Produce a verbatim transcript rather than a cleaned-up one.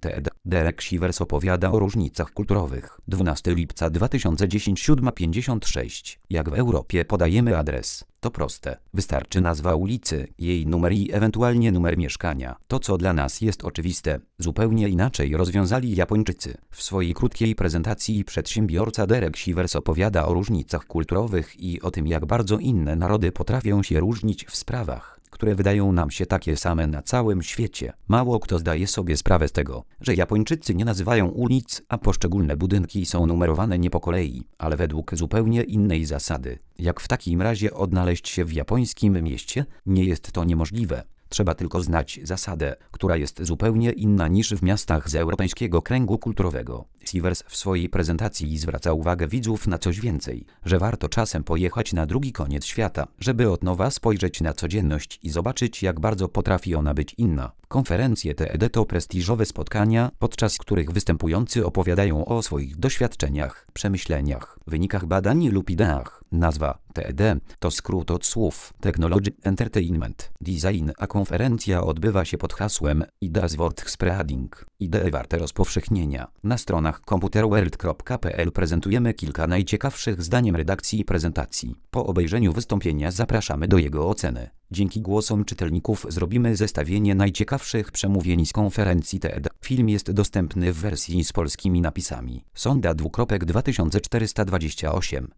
T E D. Derek Sivers opowiada o różnicach kulturowych. dwunastego lipca dwa tysiące dziesiątego, siódma pięćdziesiąt sześć. Jak w Europie podajemy adres? To proste. Wystarczy nazwa ulicy, jej numer i ewentualnie numer mieszkania. To, co dla nas jest oczywiste, zupełnie inaczej rozwiązali Japończycy. W swojej krótkiej prezentacji przedsiębiorca Derek Sivers opowiada o różnicach kulturowych i o tym, jak bardzo inne narody potrafią się różnić w sprawach, które wydają nam się takie same na całym świecie. Mało kto zdaje sobie sprawę z tego, że Japończycy nie nazywają ulic, a poszczególne budynki są numerowane nie po kolei, ale według zupełnie innej zasady. Jak w takim razie odnaleźć się w japońskim mieście? Nie jest to niemożliwe. Trzeba tylko znać zasadę, która jest zupełnie inna niż w miastach z europejskiego kręgu kulturowego. Sivers w swojej prezentacji zwraca uwagę widzów na coś więcej, że warto czasem pojechać na drugi koniec świata, żeby od nowa spojrzeć na codzienność i zobaczyć, jak bardzo potrafi ona być inna. Konferencje T E D to prestiżowe spotkania, podczas których występujący opowiadają o swoich doświadczeniach, przemyśleniach, wynikach badań lub ideach. Nazwa T E D to skrót od słów Technology, Entertainment, Design, a konferencja odbywa się pod hasłem Ideas worth spreading. Idee warte rozpowszechnienia. Na stronach computerworld kropka p l prezentujemy kilka najciekawszych zdaniem redakcji i prezentacji. Po obejrzeniu wystąpienia zapraszamy do jego oceny. Dzięki głosom czytelników zrobimy zestawienie najciekawszych przemówień z konferencji T E D. Film jest dostępny w wersji z polskimi napisami. Sonda dwukropek dwa tysiące czterysta dwadzieścia osiem.